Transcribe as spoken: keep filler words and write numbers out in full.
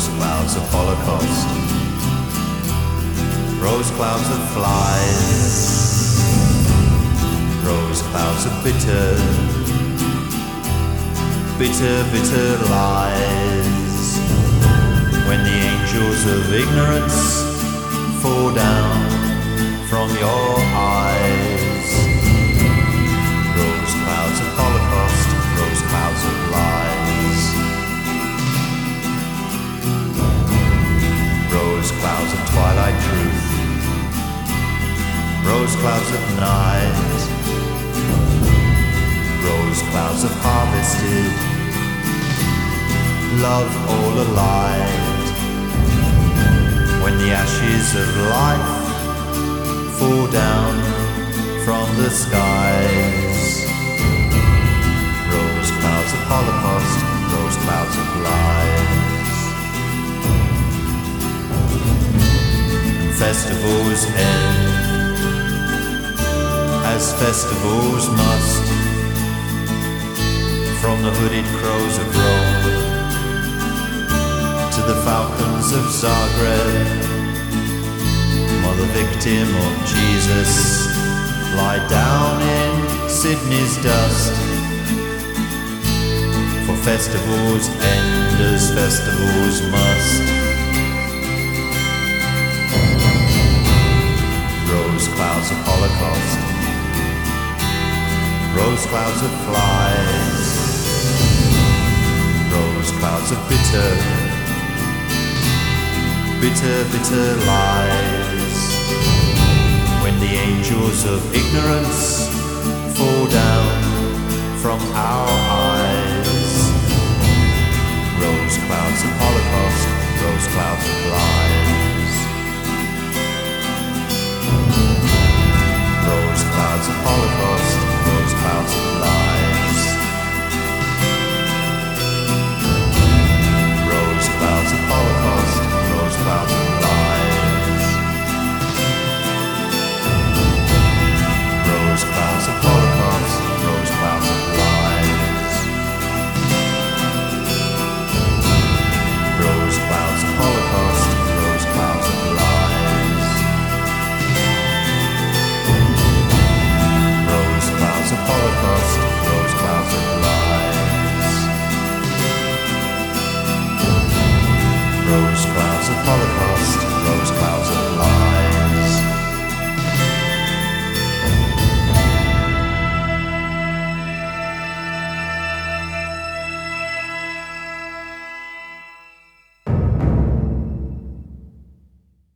clouds of Holocaust, rose clouds of flies, rose clouds of bitter, bitter, bitter lies. When the angels of ignorance fall down from your eyes, rose clouds of Holocaust, rose clouds of lies, rose clouds of twilight truth, rose clouds of night, rose clouds of harvested love all alive. When the ashes of life fall down from the skies, rose clouds of Holocaust, rose clouds of lies. And festivals end as festivals must, from the hooded crows of Rome to the falcons of Zagreb. Mother victim of Jesus, lie down in Sydney's dust. For festivals end as festivals must. Rose clouds of Holocaust, rose clouds of flies, rose clouds of bitter, bitter, bitter lies. When the angels of ignorance fall down from our eyes, rose clouds of Holocaust, rose clouds of lies, rose clouds of Holocaust, rose clouds of lies, rose clouds of Holocaust, rose clouds of lies, rose clouds of Holocaust, rose clouds of lies, rose clouds of Holocaust, rose clouds of lies, rose clouds of Holocaust, rose clouds of lies, rose clouds of Holocaust, rose clouds of